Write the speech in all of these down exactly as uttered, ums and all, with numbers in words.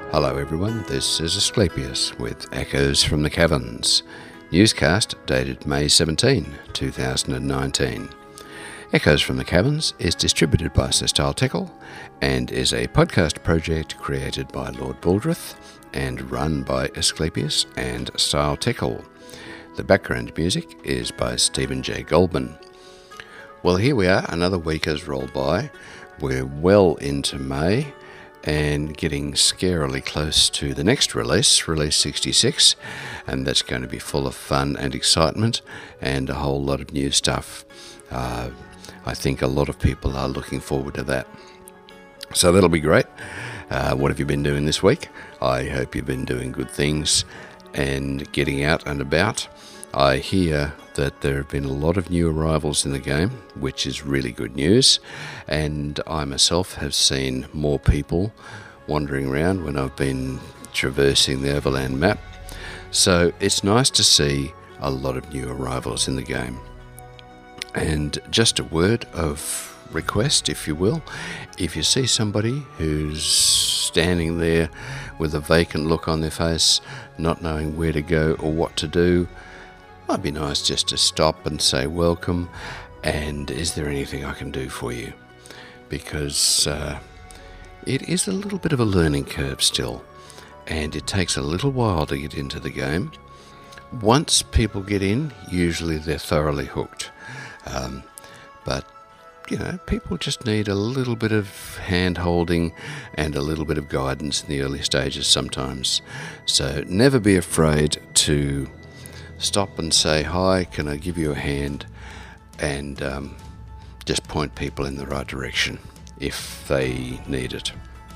Hello everyone, this is Asclepius with Echoes from the Caverns, newscast dated May seventeenth, two thousand nineteen. Echoes from the Caverns is distributed by Sir Style Tickle and is a podcast project created by Lord Baldrith and run by Asclepius and Style Tickle. The background music is by Stephen J. Goldman. Well, here we are, another week has rolled by. We're well into May and getting scarily close to the next release, release sixty-six, and that's going to be full of fun and excitement and a whole lot of new stuff. Uh, I think a lot of people are looking forward to that. So that'll be great. Uh, what have you been doing this week? I hope you've been doing good things and getting out and about. I hear that there have been a lot of new arrivals in the game, which is really good news, and I myself have seen more people wandering around when I've been traversing the Overland map, so it's nice to see a lot of new arrivals in the game. And just a word of request, if you will, if you see somebody who's standing there with a vacant look on their face, not knowing where to go or what to do, might be nice just to stop and say welcome, and is there anything I can do for you? Because uh, it is a little bit of a learning curve still, and it takes a little while to get into the game. Once people get in, usually they're thoroughly hooked. Um, but, you know, people just need a little bit of hand-holding and a little bit of guidance in the early stages sometimes. So never be afraid to stop and say, hi, can I give you a hand? And um, just point people in the right direction if they need it.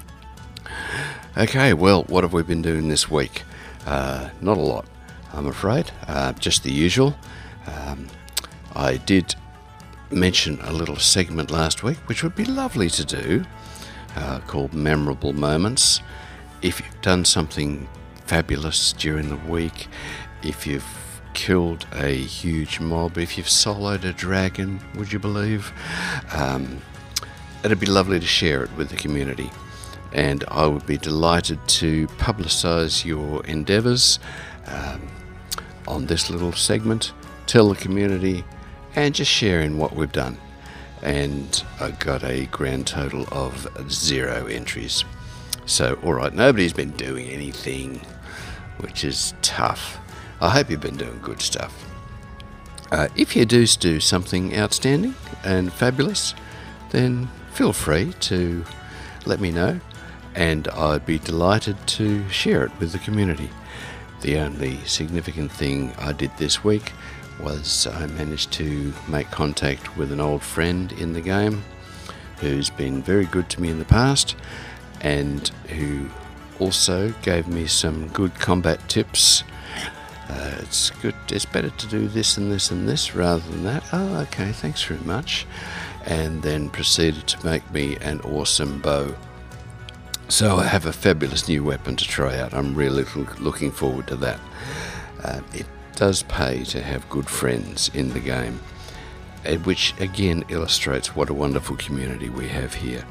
Okay, well, what have we been doing this week? Uh, not a lot, I'm afraid. Uh, just the usual. Um, I did mention a little segment last week, which would be lovely to do, uh, called Memorable Moments. If you've done something fabulous during the week, if you've killed a huge mob, if you've soloed a dragon, would you believe? Um, it'd be lovely to share it with the community, and I would be delighted to publicise your endeavours um, on this little segment, tell the community, and just share in what we've done. And I got a grand total of zero entries. So, alright, nobody's been doing anything, which is tough. I hope you've been doing good stuff. Uh, if you do do something outstanding and fabulous, then feel free to let me know, and I'd be delighted to share it with the community. The only significant thing I did this week was I managed to make contact with an old friend in the game who's been very good to me in the past, and who also gave me some good combat tips. Uh, it's good. It's better to do this and this and this rather than that. Oh, okay, thanks very much. And then proceeded to make me an awesome bow. So I have a fabulous new weapon to try out. I'm really looking forward to that. Uh, it does pay to have good friends in the game, which again illustrates what a wonderful community we have here.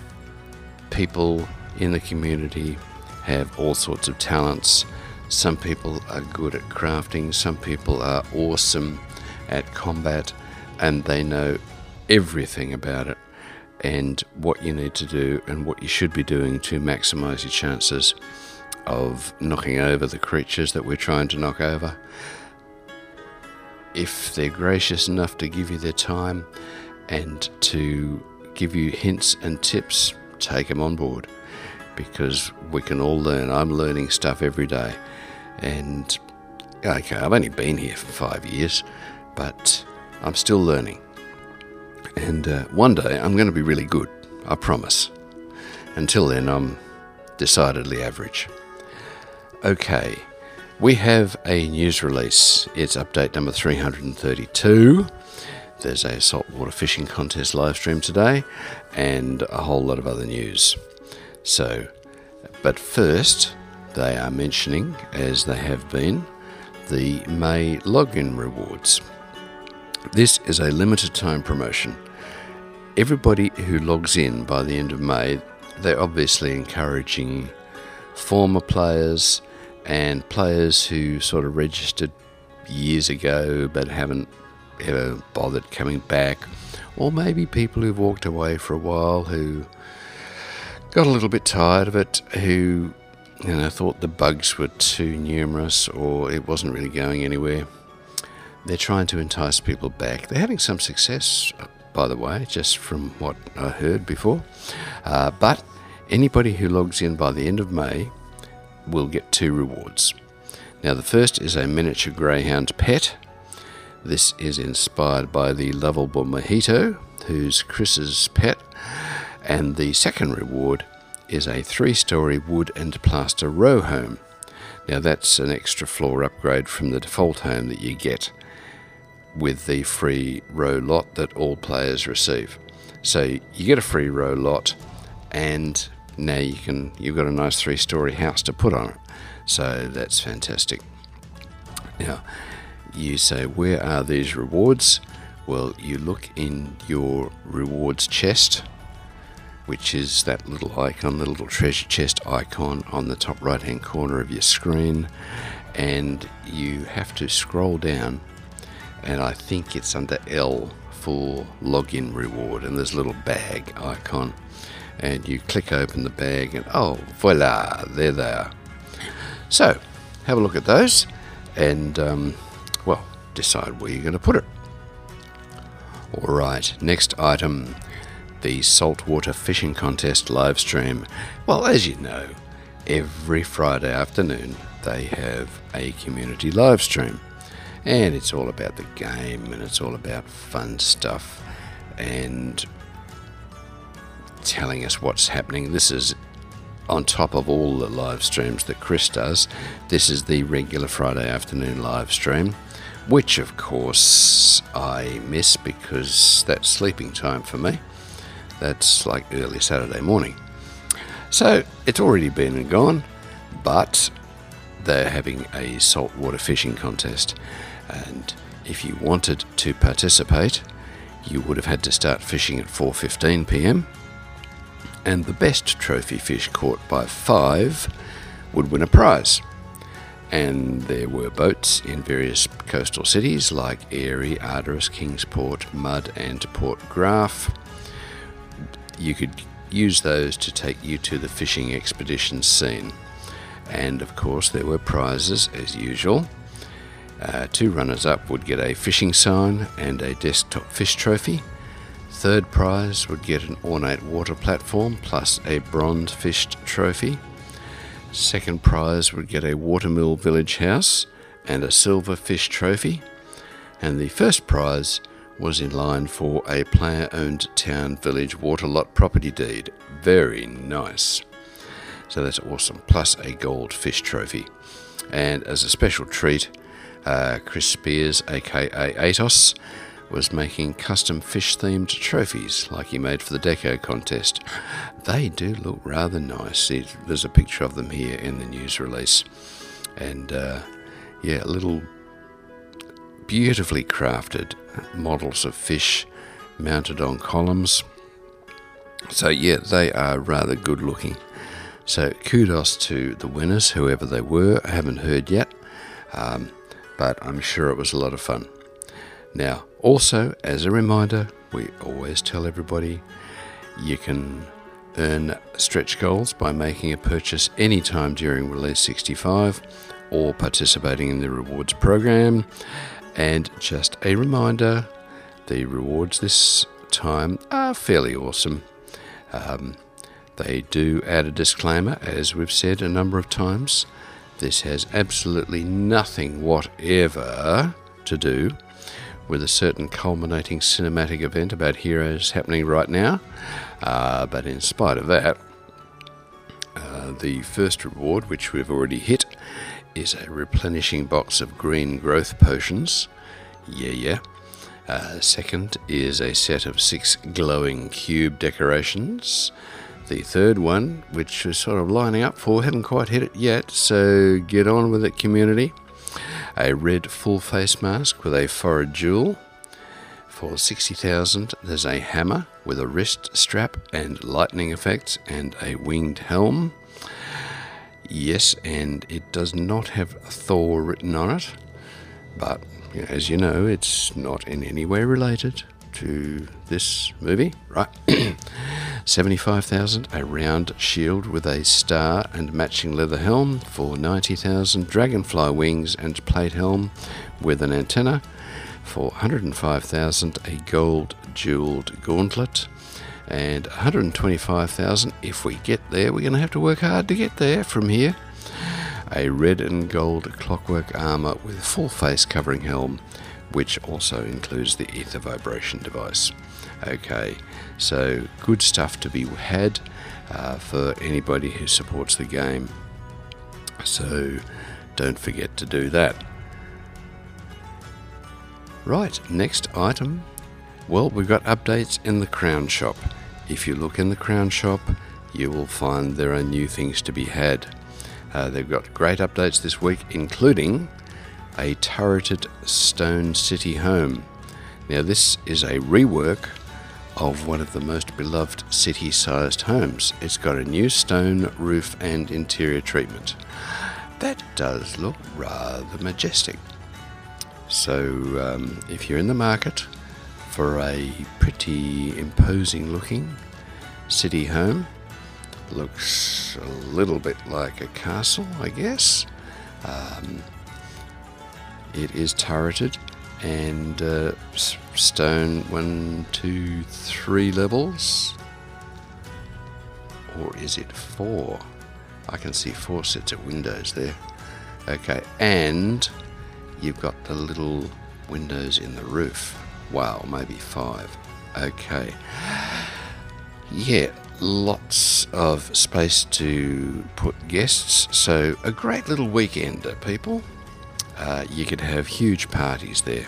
People in the community have all sorts of talents. Some people are good at crafting, some people are awesome at combat, and they know everything about it and what you need to do and what you should be doing to maximise your chances of knocking over the creatures that we're trying to knock over. If they're gracious enough to give you their time and to give you hints and tips, take them on board, because we can all learn. I'm learning stuff every day. And, okay, I've only been here for five years, but I'm still learning. And uh, one day I'm going to be really good, I promise. Until then, I'm decidedly average. Okay, we have a news release. It's update number three hundred thirty-two. There's a saltwater fishing contest live stream today, and a whole lot of other news. So, but first, they are mentioning, as they have been, the May login rewards. This is a limited time promotion. Everybody who logs in by the end of May, they're obviously encouraging former players and players who sort of registered years ago but haven't ever bothered coming back, or maybe people who've walked away for a while who got a little bit tired of it, who you know thought the bugs were too numerous or it wasn't really going anywhere. They're trying to entice people back. They're having some success, by the way, just from what I heard before. Uh, but anybody who logs in by the end of May will get two rewards. Now, the first is a miniature greyhound pet. This is inspired by the lovable Mojito, who's Chris's pet. And the second reward is a three-storey wood and plaster row home. Now, that's an extra floor upgrade from the default home that you get with the free row lot that all players receive. So you get a free row lot, and now you can you've got a nice three-storey house to put on it. So that's fantastic. Now, you say, where are these rewards? Well, you look in your rewards chest, which is that little icon, the little treasure chest icon on the top right-hand corner of your screen, and you have to scroll down, and I think it's under L for login reward, and there's a little bag icon, and you click open the bag, and oh, voila, there they are. So, have a look at those, and, um, well, decide where you're going to put it. All right, next item, the saltwater fishing contest live stream. Well, as you know, every Friday afternoon they have a community live stream, and it's all about the game, and it's all about fun stuff and telling us what's happening. This is on top of all the live streams that Chris does. This is the regular Friday afternoon live stream, which of course I miss because that's sleeping time for me. That's like early Saturday morning. So it's already been and gone, but they're having a saltwater fishing contest. And if you wanted to participate, you would have had to start fishing at four fifteen p m. And the best trophy fish caught by five would win a prize. And there were boats in various coastal cities like Airy, Ardoris, Kingsport, Mudd and Port Graf. You could use those to take you to the fishing expedition scene. And of course there were prizes as usual. Uh, two runners-up would get a fishing sign and a desktop fish trophy. Third prize would get an ornate water platform plus a bronze fished trophy. Second prize would get a watermill village house and a silver fish trophy. And the first prize was in line for a player-owned town village water lot property deed. Very nice. So that's awesome. Plus a gold fish trophy. And as a special treat, uh, Chris Spears, aka Atos, was making custom fish-themed trophies like he made for the Deco contest. They do look rather nice. There's a picture of them here in the news release. And uh, yeah, little beautifully crafted models of fish mounted on columns. So yeah, they are rather good looking. So kudos to the winners, whoever they were. I haven't heard yet, um, but I'm sure it was a lot of fun. Now, also, as a reminder, we always tell everybody you can earn stretch goals by making a purchase anytime during Release sixty-five or participating in the rewards program. And just a reminder, the rewards this time are fairly awesome. Um, they do add a disclaimer, as we've said a number of times. This has absolutely nothing whatever to do with a certain culminating cinematic event about heroes happening right now. Uh, but in spite of that, uh, the first reward, which we've already hit, is a replenishing box of green growth potions. Yeah, yeah. Uh, second is a set of six glowing cube decorations. The third one, which is sort of lining up for, haven't quite hit it yet, so get on with it, community. A red full face mask with a forward jewel. For sixty thousand, there's a hammer with a wrist strap and lightning effects and a winged helm. Yes, and it does not have Thor written on it, but you know, as you know, it's not in any way related to this movie, right? seventy-five thousand dollars, a round shield with a star and matching leather helm for ninety thousand dollars, dragonfly wings and plate helm with an antenna for one hundred five thousand dollars, a gold jeweled gauntlet, and one hundred twenty-five thousand dollars. If we get there, we're going to have to work hard to get there from here. A red and gold clockwork armor with full face covering helm, which also includes the ether vibration device. Okay, so good stuff to be had uh, for anybody who supports the game. So don't forget to do that. Right, next item. Well, we've got updates in the Crown Shop. If you look in the Crown Shop, you will find there are new things to be had. Uh, they've got great updates this week, including a turreted stone city home. Now, this is a rework of one of the most beloved city-sized homes. It's got a new stone roof and interior treatment. That does look rather majestic. So, um, if you're in the market for a pretty imposing looking city home, looks a little bit like a castle, I guess. Um, it is turreted and uh, stone one, two, three levels. Or is it four? I can see four sets of windows there. Okay, and you've got the little windows in the roof. Wow, maybe five. Okay. Yeah, lots of space to put guests. So a great little weekender, people. Uh, you could have huge parties there.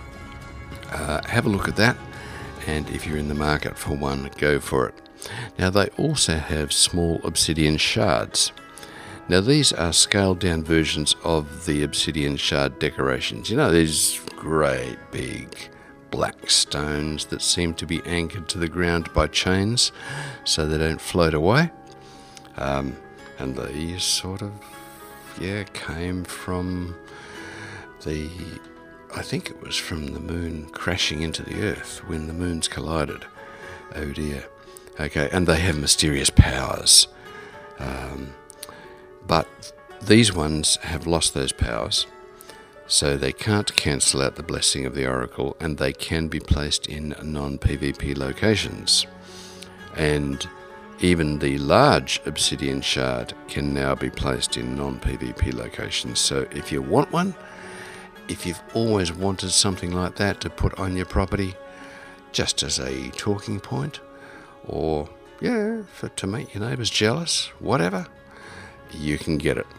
Uh, have a look at that. And if you're in the market for one, go for it. Now, they also have small obsidian shards. Now, these are scaled-down versions of the obsidian shard decorations. You know, these great big black stones that seem to be anchored to the ground by chains so they don't float away. Um, and these sort of, yeah, came from the, I think it was from the moon crashing into the earth when the moons collided. Oh dear. Okay, and they have mysterious powers. Um, but these ones have lost those powers, so they can't cancel out the blessing of the Oracle, and they can be placed in non-PvP locations. And even the large obsidian shard can now be placed in non-PvP locations. So if you want one, if you've always wanted something like that to put on your property, just as a talking point, or, yeah, for, to make your neighbours jealous, whatever, you can get it.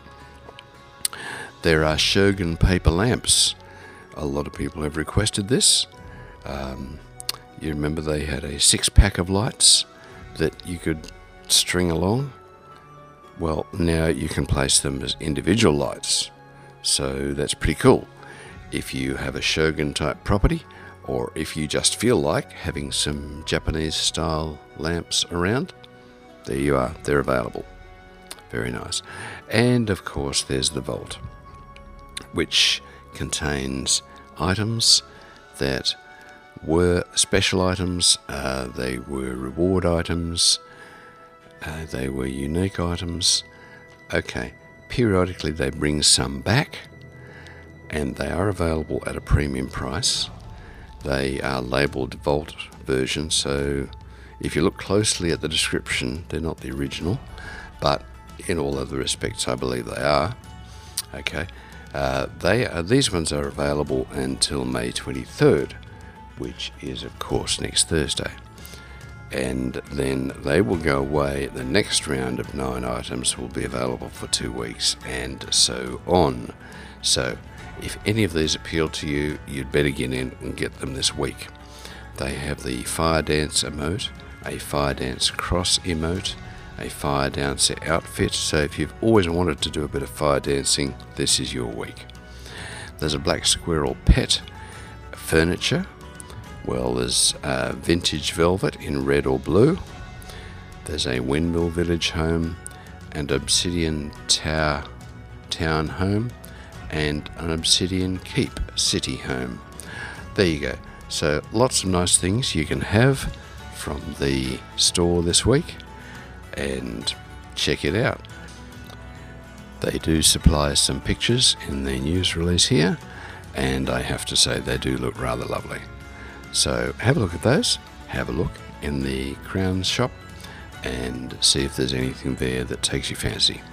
There are Shogun paper lamps. A lot of people have requested this. Um, you remember they had a six-pack of lights that you could string along? Well, now you can place them as individual lights. So that's pretty cool. If you have a Shogun-type property, or if you just feel like having some Japanese-style lamps around, there you are. They're available. Very nice. And, of course, there's the vault, which contains items that were special items, uh, they were reward items, uh, they were unique items. Okay, periodically they bring some back, and they are available at a premium price. They are labelled Vault version, so if you look closely at the description, they're not the original, but in all other respects I believe they are. Okay. Uh, they are, these ones are available until May twenty-third, which is of course next Thursday, and then they will go away. The next round of nine items will be available for two weeks, and so on. So if any of these appeal to you, you'd better get in and get them this week. They have the Fire Dance emote, a Fire Dance cross emote, a fire dancer outfit, so if you've always wanted to do a bit of fire dancing, this is your week. There's a black squirrel pet furniture. Well, there's uh, vintage velvet in red or blue. There's a windmill village home, and obsidian tower town home, and an obsidian keep city home. There you go. So lots of nice things you can have from the store this week, and check it out. They do supply some pictures in their news release here, and I have to say they do look rather lovely. So have a look at those, have a look in the Crowns shop, and see if there's anything there that takes your fancy.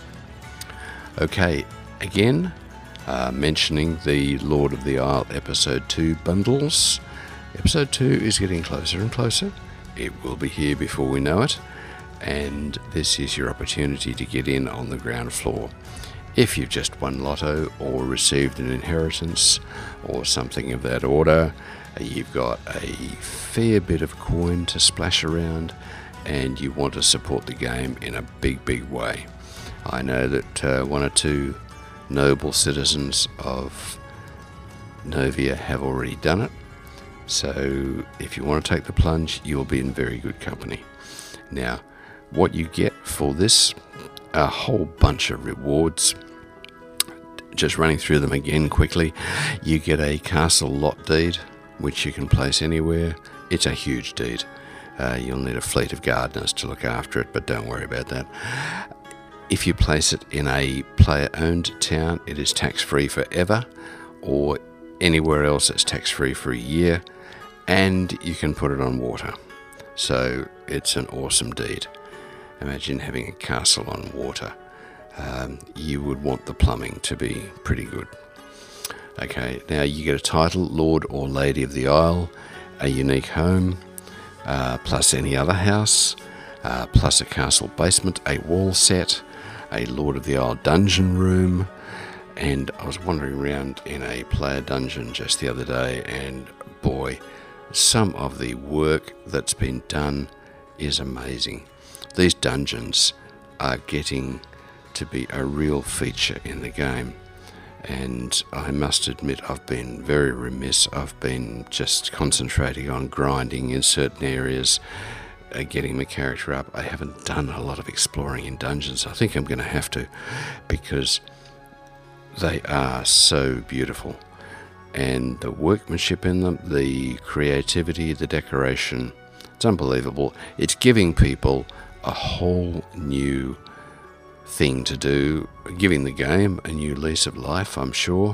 Okay, again, uh, mentioning the Lord of the Isle Episode two bundles. Episode two is getting closer and closer. It will be here before we know it, and this is your opportunity to get in on the ground floor. If you've just won lotto or received an inheritance or something of that order, you've got a fair bit of coin to splash around and you want to support the game in a big, big way. I know that uh, one or two noble citizens of Novia have already done it, so if you want to take the plunge, you'll be in very good company. Now, what you get for this, a whole bunch of rewards. Just running through them again quickly, you get a castle lot deed, which you can place anywhere. It's a huge deed. Uh, you'll need a fleet of gardeners to look after it, but don't worry about that. If you place it in a player-owned town, it is tax-free forever, or anywhere else it's tax-free for a year, and you can put it on water. So it's an awesome deed. Imagine having a castle on water. Um, you would want the plumbing to be pretty good. Okay, now you get a title, Lord or Lady of the Isle, a unique home, uh, plus any other house, uh, plus a castle basement, a wall set, a Lord of the Isle dungeon room, and I was wandering around in a player dungeon just the other day, and boy, some of the work that's been done is amazing. These dungeons are getting to be a real feature in the game, and I must admit I've been very remiss. I've been just concentrating on grinding in certain areas, uh, getting my character up. I haven't done a lot of exploring in dungeons. I think I'm going to have to, because they are so beautiful, and the workmanship in them, the creativity, the decoration, it's unbelievable. It's giving people a whole new thing to do, giving the game a new lease of life, I'm sure.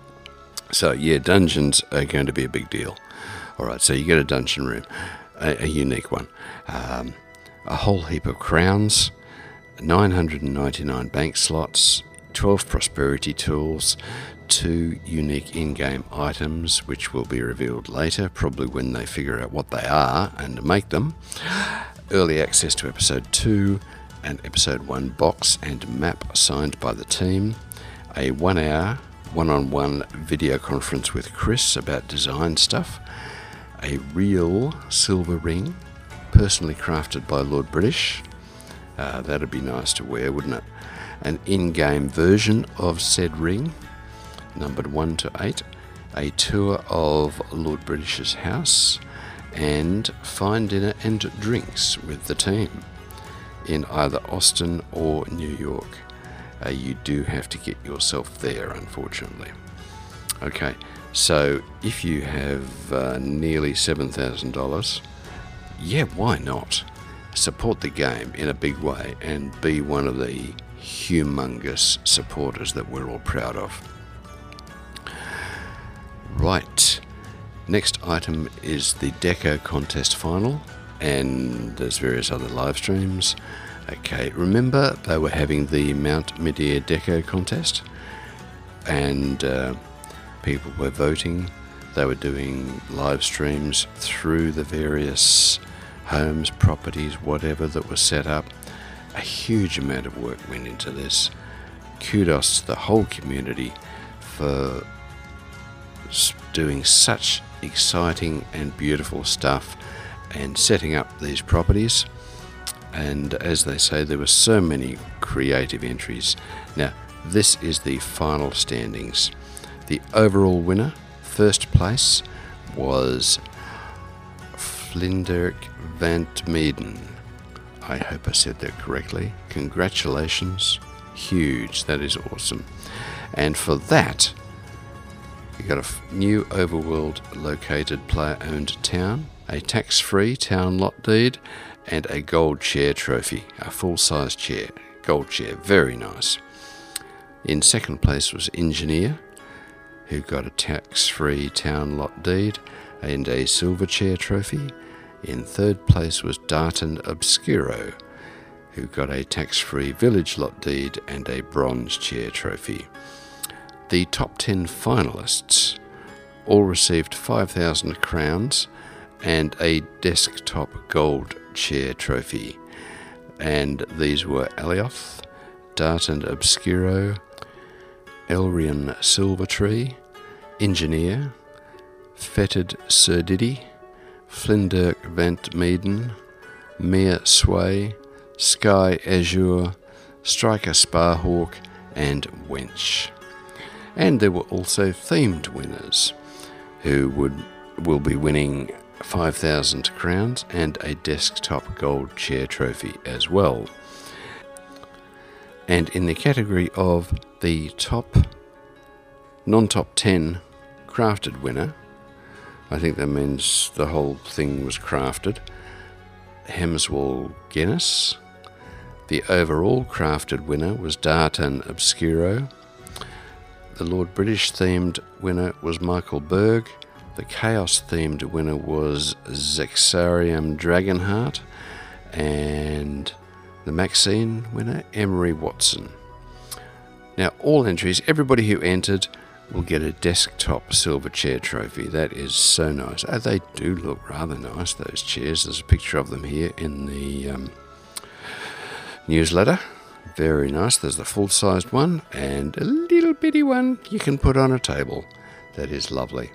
So yeah, dungeons are going to be a big deal. Alright, so you get a dungeon room, a, a unique one, um, a whole heap of crowns, nine hundred ninety-nine bank slots, twelve prosperity tools, two unique in-game items which will be revealed later, probably when they figure out what they are and make them, early access to episode two, an episode one box and map signed by the team, a one hour one-on-one video conference with Chris about design stuff, a real silver ring personally crafted by Lord British, uh, that'd be nice to wear, wouldn't it? An in-game version of said ring, numbered one to eight, a tour of Lord British's house, and fine dinner and drinks with the team in either Austin or New York. Uh, you do have to get yourself there, unfortunately. Okay, so if you have uh, nearly seven thousand dollars, yeah, why not? Support the game in a big way and be one of the humongous supporters that we're all proud of. Right, next item is the Deco Contest Final, and there's various other live streams. Okay, remember they were having the Mount Midir Deco Contest, and uh, people were voting. They were doing live streams through the various homes, properties, whatever that was set up. A huge amount of work went into this. Kudos to the whole community for doing such exciting and beautiful stuff and setting up these properties. And as they say, there were so many creative entries. Now, this is the final standings. The overall winner, first place, was Flinderic van Meeden. I hope I said that correctly. Congratulations. Huge. That is awesome. And for that, you got a f- new overworld located player-owned town, a tax-free town lot deed, and a gold chair trophy, a full-size chair, gold chair, very nice. In second place was Engineer, who got a tax-free town lot deed and a silver chair trophy. In third place was Darton Obscuro, who got a tax-free village lot deed and a bronze chair trophy. The top ten finalists all received five thousand crowns and a desktop gold chair trophy. And these were Alioth, Darton Obscuro, Elrian Silvertree, Engineer, Fetid Surdiddy, Flindirk Vant Meeden, Mere Sway, Sky Azure, Striker Sparhawk, and Wench. And there were also themed winners who would will be winning five thousand crowns and a desktop gold chair trophy as well. And in the category of the top, non-top ten crafted winner, I think that means the whole thing was crafted, Hemswall Guinness. The overall crafted winner was Darton Obscuro. The Lord British themed winner was Michael Berg. The Chaos themed winner was Zexarium Dragonheart. And the Maxine winner, Emery Watson. Now, all entries, everybody who entered will get a desktop silver chair trophy. That is so nice. Oh, they do look rather nice, those chairs. There's a picture of them here in the um, newsletter. Very nice. There's the full-sized one and a little bitty one you can put on a table. That is lovely.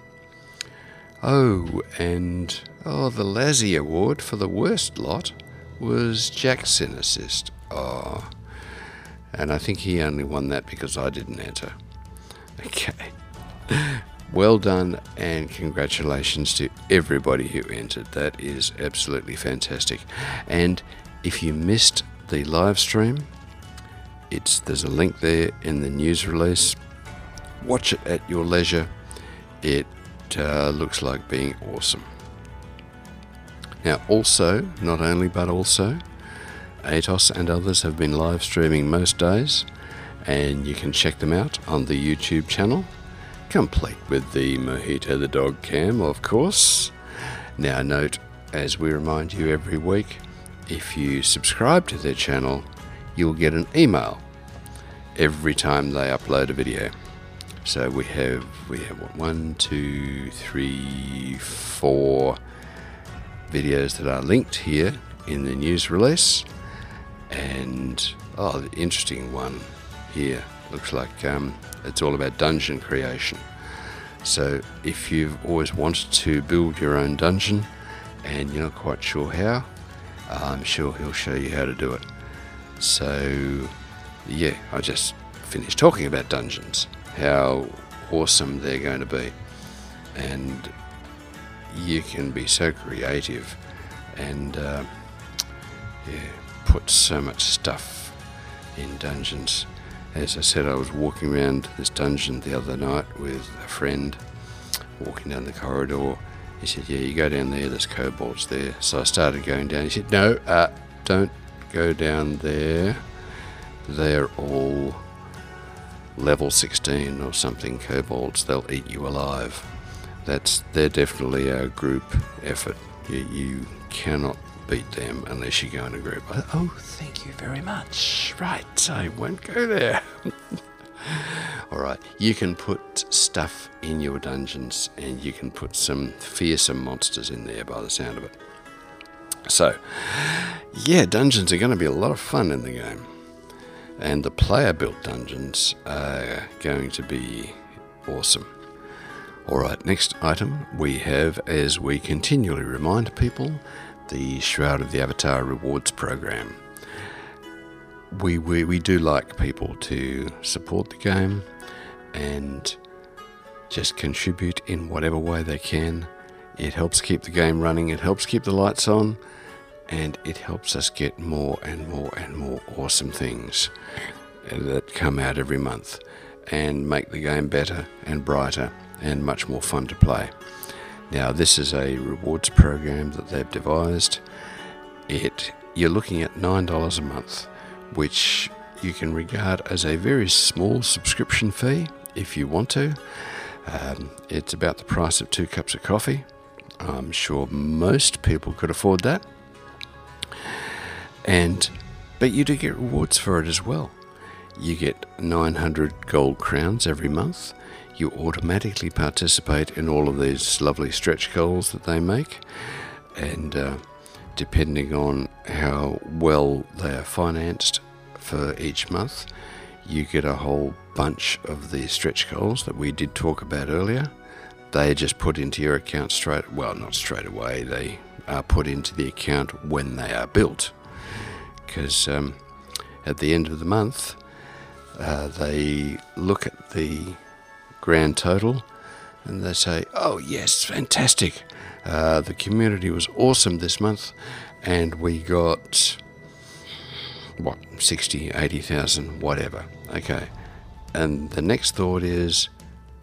Oh, and oh, the Lassie Award for the worst lot was Jack Synassist. Oh, and I think he only won that because I didn't enter. Okay. Well done, and congratulations to everybody who entered. That is absolutely fantastic. And if you missed the live stream, it's there's a link there in the news release. Watch it at your leisure. It uh, looks like being awesome. Now, also, not only but also, Atos and others have been live streaming most days, and you can check them out on the YouTube channel, complete with the Mojito the Dog cam, of course. Now, note, as we remind you every week, if you subscribe to their channel, you'll get an email every time they upload a video. So we have we have what, one, two, three, four videos that are linked here in the news release, and oh, the interesting one here looks like um, it's all about dungeon creation. So if you've always wanted to build your own dungeon and you're not quite sure how, I'm sure he'll show you how to do it. So yeah, I just finished talking about dungeons, how awesome they're going to be, and you can be so creative and uh, yeah, put so much stuff in dungeons. As I said, I was walking around this dungeon the other night with a friend, walking down the corridor. He said, yeah, you go down there, there's kobolds there. So I started going down. He said, no, uh, don't go down there. They're all level sixteen or something kobolds. They'll eat you alive. That's They're definitely a group effort. You, you cannot beat them unless you go in a group. Oh, thank you very much. Right, I won't go there. Alright, you can put stuff in your dungeons, and you can put some fearsome monsters in there by the sound of it. So, yeah, dungeons are going to be a lot of fun in the game. And the player-built dungeons are going to be awesome. Alright, next item we have, as we continually remind people, the Shroud of the Avatar rewards program. We, we, we do like people to support the game and just contribute in whatever way they can. It helps keep the game running, it helps keep the lights on, and it helps us get more and more and more awesome things that come out every month and make the game better and brighter and much more fun to play. Now, this is a rewards program that they've devised. It you're looking at nine dollars a month, which you can regard as a very small subscription fee if you want to. Um, it's about the price of two cups of coffee. I'm sure most people could afford that. And but you do get rewards for it as well. You get nine hundred gold crowns every month. You automatically participate in all of these lovely stretch goals that they make, and uh, depending on how well they are financed for each month, you get a whole bunch of the stretch goals that we did talk about earlier. They are just put into your account straight, well, not straight away, they are put into the account when they are built, because um, at the end of the month, uh, they look at the grand total and they say, oh yes, fantastic, uh, the community was awesome this month and we got what, sixty, eighty thousand, whatever. Okay, and the next thought is,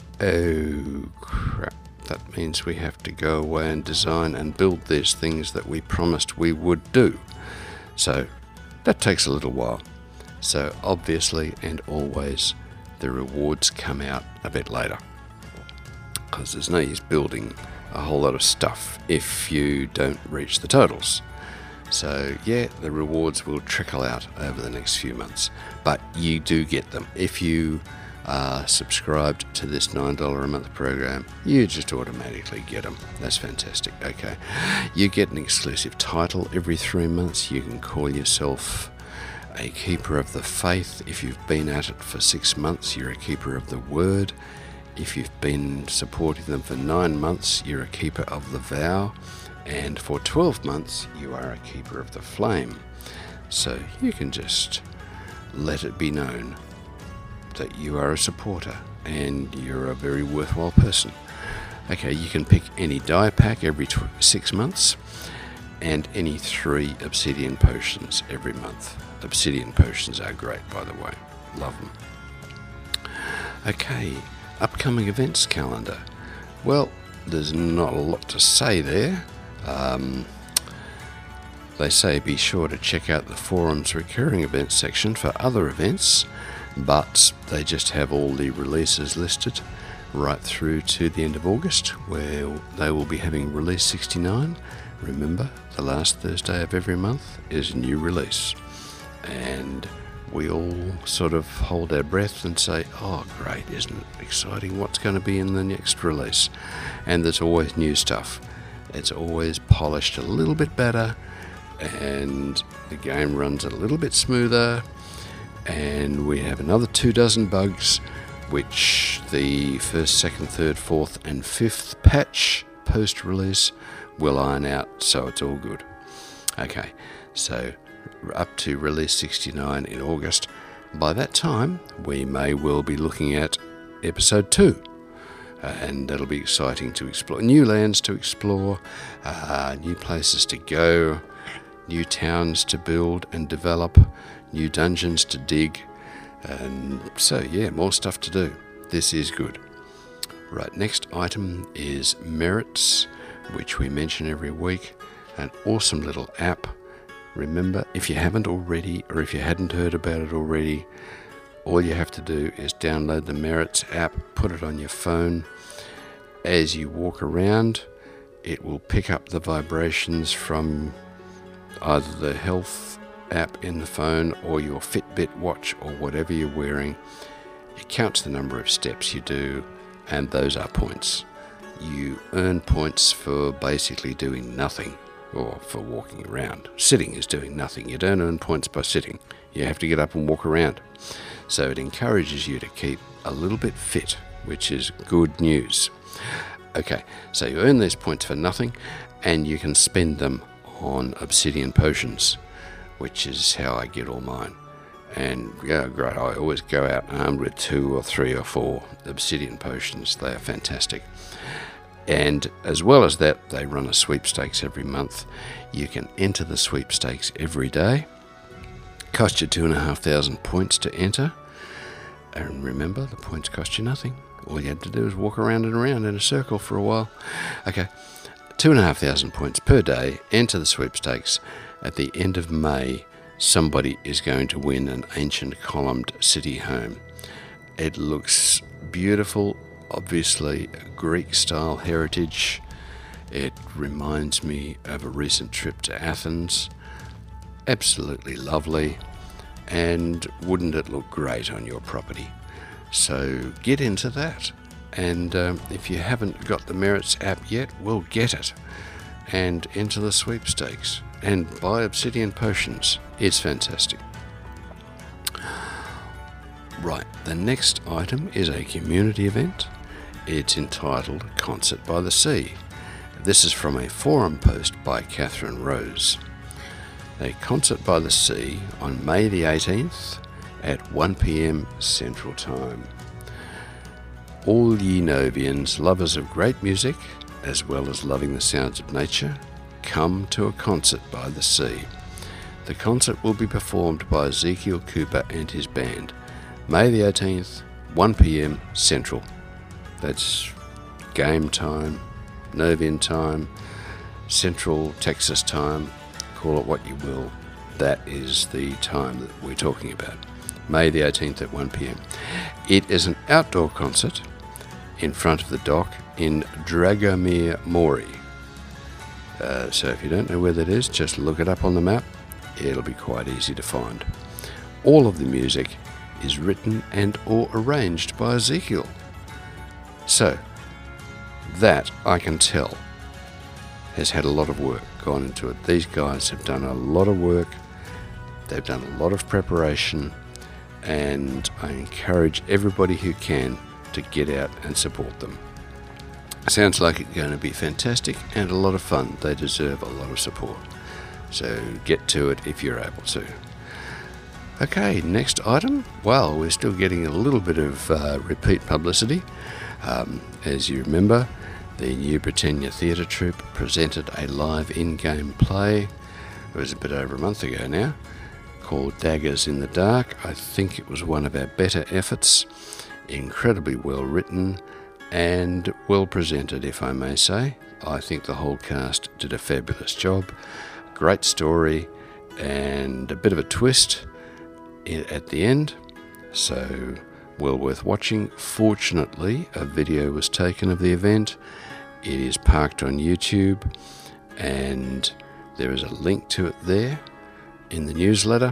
oh crap, that means we have to go away and design and build these things that we promised we would do. So that takes a little while. So obviously and always the rewards come out a bit later, because there's no use building a whole lot of stuff if you don't reach the totals. So yeah, the rewards will trickle out over the next few months, but you do get them. If you are subscribed to this nine dollars a month program, you just automatically get them. That's fantastic. Okay, you get an exclusive title every three months. You can call yourself a keeper of the faith. If you've been at it for six months, you're a keeper of the word. If you've been supporting them for nine months, you're a keeper of the vow. And for twelve months, you are a keeper of the flame. So you can just let it be known that you are a supporter and you're a very worthwhile person. Okay, you can pick any die pack every tw- six months and any three obsidian potions every month. Obsidian potions are great, by the way. Love them. Okay, upcoming events calendar. Well, there's not a lot to say there. Um, they say be sure to check out the forum's recurring events section for other events, but they just have all the releases listed right through to the end of August, where they will be having release sixty-nine. Remember, the last Thursday of every month is a new release, and we all sort of hold our breath and say, oh great, isn't it exciting what's going to be in the next release? And there's always new stuff. It's always polished a little bit better, and the game runs a little bit smoother, and we have another two dozen bugs, which the first, second, third, fourth and fifth patch post-release will iron out, so it's all good. Okay, so up to release sixty-nine in August. By that time, we may well be looking at episode two. Uh, and that'll be exciting to explore. New lands to explore, uh, new places to go, new towns to build and develop, new dungeons to dig, and so yeah, more stuff to do. This is good. Right, next item is Merits, which we mention every week. An awesome little app. Remember, if you haven't already, or if you hadn't heard about it already, all you have to do is download the Merits app, put it on your phone. As you walk around, it will pick up the vibrations from either the health app in the phone or your Fitbit watch or whatever you're wearing. It counts the number of steps you do, and those are points. You earn points for basically doing nothing, or for walking around. Sitting is doing nothing. You don't earn points by sitting. You have to get up and walk around. So it encourages you to keep a little bit fit, which is good news. Okay, so you earn these points for nothing, and you can spend them on obsidian potions, which is how I get all mine. And yeah, great, I always go out armed with two or three or four obsidian potions. They are fantastic. And as well as that, they run a sweepstakes every month. You can enter the sweepstakes every day. Cost you two and a half thousand points to enter. And remember, the points cost you nothing. All you had to do is walk around and around in a circle for a while. Okay, two and a half thousand points per day. Enter the sweepstakes. At the end of May, somebody is going to win an ancient columned city home. It looks beautiful. Obviously, Greek-style heritage. It reminds me of a recent trip to Athens. Absolutely lovely. And wouldn't it look great on your property? So get into that. And um, if you haven't got the Merits app yet, well, get it. And enter the sweepstakes. And buy Obsidian Potions. It's fantastic. Right, the next item is a community event. It's entitled Concert by the Sea. This is from a forum post by Catherine Rose. A concert by the sea on May the eighteenth at one p.m. Central Time. All ye Novians, lovers of great music, as well as loving the sounds of nature, come to a concert by the sea. The concert will be performed by Ezekiel Cooper and his band. May the eighteenth, one p.m. Central. That's game time, Novian time, Central Texas time, call it what you will. That is the time that we're talking about. May the eighteenth at one p.m. It is an outdoor concert in front of the dock in Dragomir Mori. Uh, so if you don't know where that is, just look it up on the map. It'll be quite easy to find. All of the music is written and or arranged by Ezekiel. So, that, I can tell, has had a lot of work gone into it. These guys have done a lot of work. They've done a lot of preparation. And I encourage everybody who can to get out and support them. Sounds like it's going to be fantastic and a lot of fun. They deserve a lot of support. So get to it if you're able to. Okay, next item. Well, we're still getting a little bit of uh, repeat publicity. Um, as you remember, the New Britannia Theatre Troupe presented a live in-game play. It was a bit over a month ago now, called Daggers in the Dark. I think it was one of our better efforts. Incredibly well written and well presented, if I may say. I think the whole cast did a fabulous job. Great story and a bit of a twist at the end, so well worth watching. Fortunately, a video was taken of the event. It is parked on YouTube and there is a link to it there in the newsletter,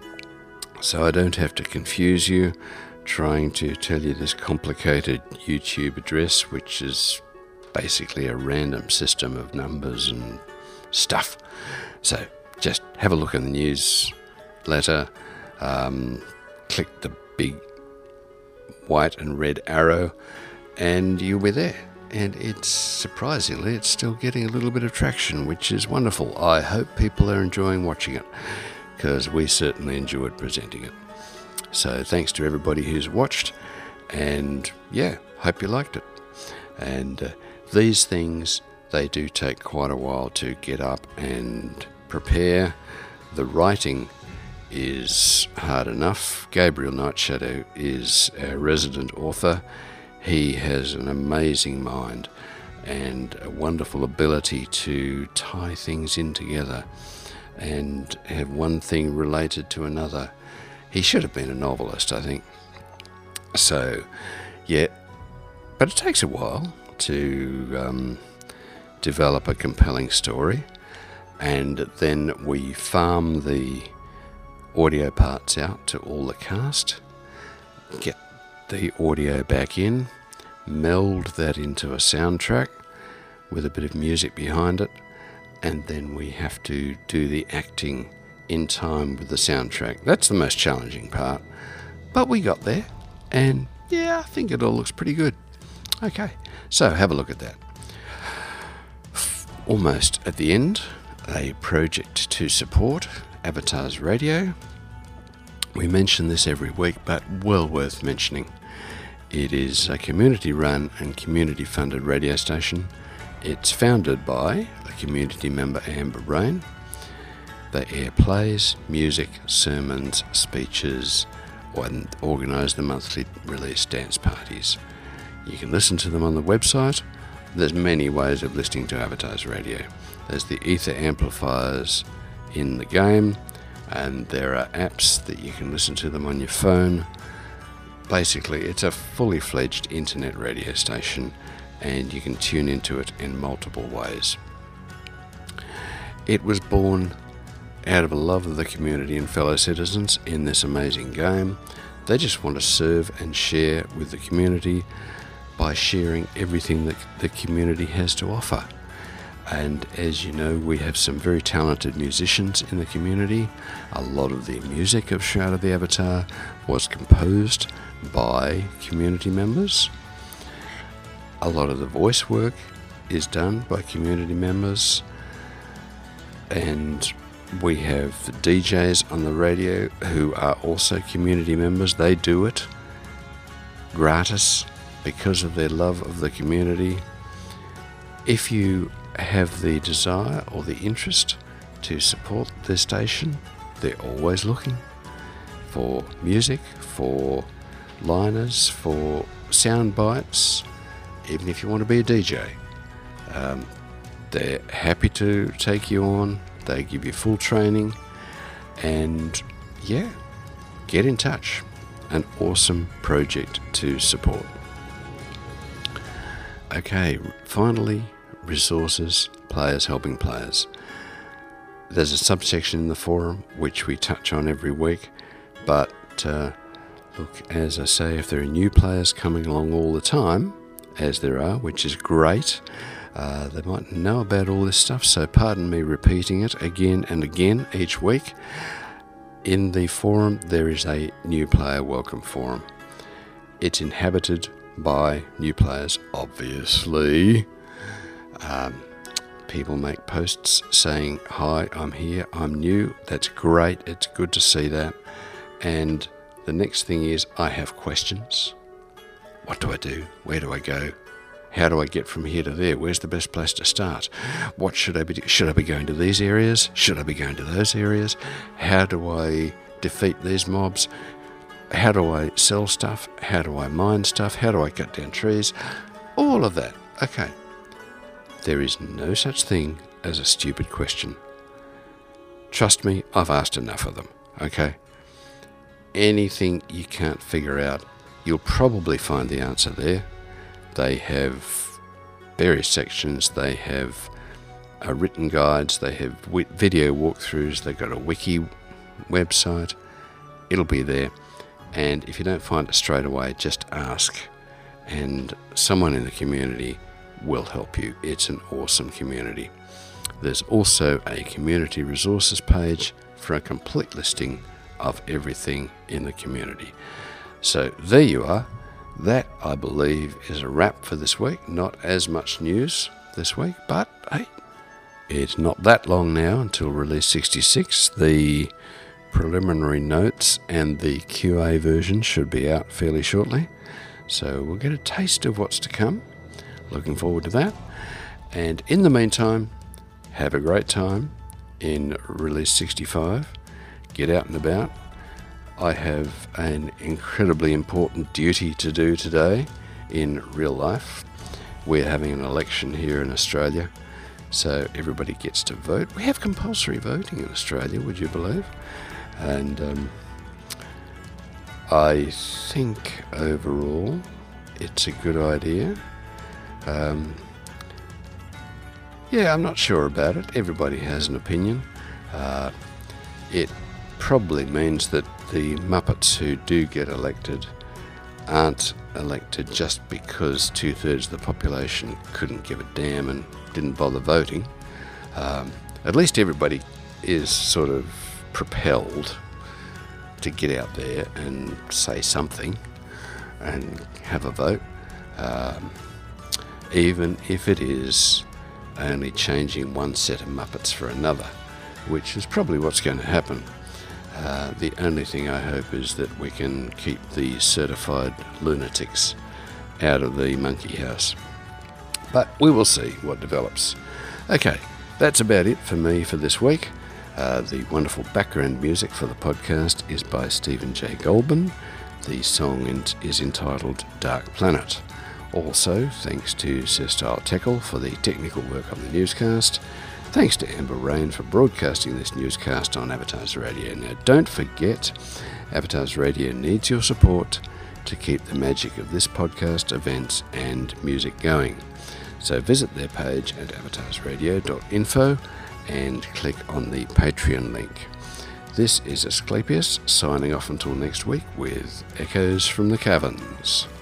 so I don't have to confuse you trying to tell you this complicated YouTube address, which is basically a random system of numbers and stuff. So just have a look in the newsletter, um, click the big white and red arrow, and you'll be there. And it's surprisingly, it's still getting a little bit of traction, which is wonderful. I hope people are enjoying watching it, because we certainly enjoyed presenting it. So thanks to everybody who's watched, and yeah, hope you liked it. And uh, these things, they do take quite a while to get up and prepare. The writing is hard enough. Gabriel Nightshadow is our resident author. He has an amazing mind and a wonderful ability to tie things in together and have one thing related to another. He should have been a novelist, I think. So, yeah, but it takes a while to um, develop a compelling story, and then we farm the audio parts out to all the cast, get the audio back in, meld that into a soundtrack with a bit of music behind it, and then we have to do the acting in time with the soundtrack. That's the most challenging part, but we got there, and yeah, I think it all looks pretty good. Okay, so have a look at that. Almost at the end, a project to support Avatars Radio. We mention this every week, but well worth mentioning. It is a community-run and community-funded radio station It's founded by a community member, Amber Rain. They air plays, music, sermons, speeches, and organise the monthly release dance parties. You can listen to them on the website. There's many ways of listening to Avatars Radio. There's the ether amplifiers in the game, and there are apps that you can listen to them on your phone. Basically, it's a fully fledged internet radio station, and you can tune into it in multiple ways. It was born out of a love of the community and fellow citizens in this amazing game. They just want to serve and share with the community by sharing everything that the community has to offer. And as you know, we have some very talented musicians in the community. A lot of the music of Shroud of the Avatar was composed by community members. A lot of the voice work is done by community members. And we have the D Js on the radio who are also community members. They do it gratis because of their love of the community. If you have the desire or the interest to support their station, they're always looking for music, for liners, for sound bites, even if you want to be a D J. Um, they're happy to take you on. They give you full training, and yeah, get in touch. An awesome project to support. Okay, finally, resources, players helping players. There's a subsection in the forum which we touch on every week, but uh, look, as I say, if there are new players coming along all the time, as there are, which is great, Uh, they might know about all this stuff, so pardon me repeating it again and again each week. In the forum, there is a new player welcome forum. It's inhabited by new players, obviously. Um, people make posts saying, "Hi, I'm here, I'm new." That's great, it's good to see that. And the next thing is, I have questions. What do I do? Where do I go? How do I get from here to there? Where's the best place to start? What should I be do- Should I be going to these areas? Should I be going to those areas? How do I defeat these mobs? How do I sell stuff? How do I mine stuff? How do I cut down trees? All of that. Okay. There is no such thing as a stupid question. Trust me, I've asked enough of them. Okay? Anything you can't figure out, you'll probably find the answer there. They have various sections. They have uh, written guides. They have w- video walkthroughs. They've got a wiki website. It'll be there. And if you don't find it straight away, just ask. And someone in the community will help you. It's an awesome community. There's also a community resources page for a complete listing of everything in the community. So there you are. That, I believe, is a wrap for this week. Not as much news this week, but hey, it's not that long now until release sixty-six. The preliminary notes and the Q A version should be out fairly shortly. So we'll get a taste of what's to come. Looking forward to that. And in the meantime, have a great time in release sixty-five. Get out and about. I have an incredibly important duty to do today in real life. We're having an election here in Australia, so everybody gets to vote. We have compulsory voting in Australia, would you believe? And um, I think overall it's a good idea. Um, yeah, I'm not sure about it. Everybody has an opinion. Uh, it probably means that the Muppets who do get elected aren't elected just because two-thirds of the population couldn't give a damn and didn't bother voting. Um, at least everybody is sort of propelled to get out there and say something and have a vote, um, even if it is only changing one set of Muppets for another, which is probably what's going to happen. Uh, the only thing I hope is that we can keep the certified lunatics out of the monkey house. But we will see what develops. Okay, that's about it for me for this week. Uh, the wonderful background music for the podcast is by Stephen J. Goldman. The song is entitled Dark Planet. Also, thanks to Sir Style Teckle for the technical work on the newscast. Thanks to Amber Rain for broadcasting this newscast on Avatars Radio. Now, don't forget, Avatars Radio needs your support to keep the magic of this podcast, events, and music going. So visit their page at avatars radio dot info and click on the Patreon link. This is Asclepius signing off until next week with Echoes from the Caverns.